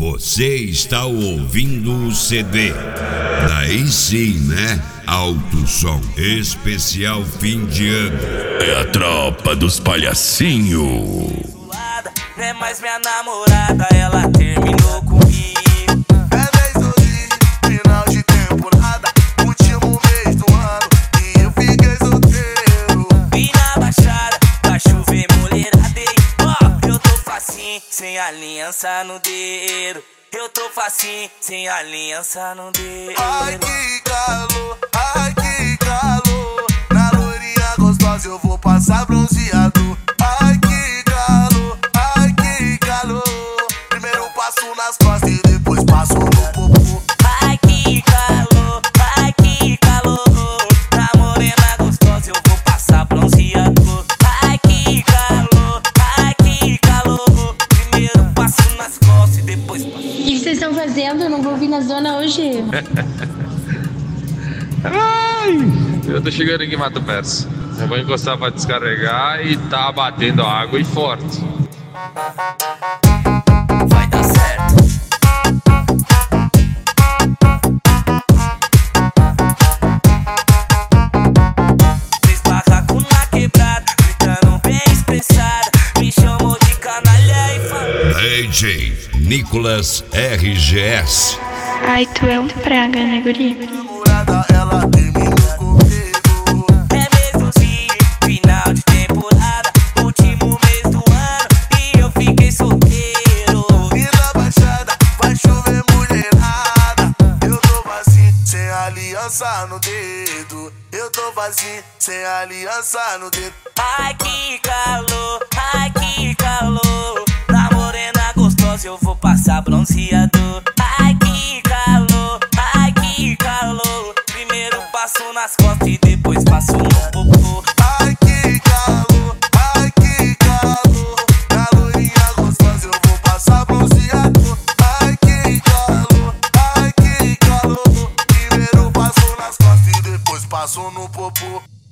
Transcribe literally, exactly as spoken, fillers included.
Você está ouvindo o C D. Daí sim, né? Alto Som especial fim de ano. É a tropa dos palhacinhos. Não é mais minha namorada, ela terminou comigo. É mês do dia, final de temporada, último mês do ano, e eu fiquei solteiro. Vi na baixada, vai chover mulherada. Ó, oh, eu tô facinho, sem aliança no dedo. Eu tô facinho, sem aliança no dedo. Ai que calor, ai que calor, na loirinha gostosa eu vou passar bronzeado. Ai que calor, ai que calor, primeiro passo nas costas e depois passo no popô. Ai que calor, ai que calor, na morena gostosa eu vou passar bronzeado. Ai que calor, ai que calor, primeiro passo nas costas e depois passo. O que vocês estão fazendo? Eu não vou vir na zona hoje. Ai, eu tô chegando aqui em Mato Persa. Eu vou encostar pra descarregar e tá batendo água e forte. Vai dar certo. Fiz barraco na quebrada, gritando bem expressada. Me chamou de canalha e falou: D J Nicolas R G S. Ai, tu é um praga, né, guri? Namorada, ela terminou comigo. é mesmo sim, final de temporada, último mês do ano, e eu fiquei solteiro. E na baixada vai chover mulherada. Eu tô vazio, sem aliança no dedo. Eu tô vazio, sem aliança no dedo. Ai que calor, ai que calor, na morena gostosa eu vou passar bronzeador. Ai que calor, ai que calor, primeiro passo nas costas e depois passo no popô. Ai que calor, ai que calor, na loirinha gostosa eu vou passar bronzeado. Ai que calor, ai que calor, primeiro passo nas costas e depois passo no popô.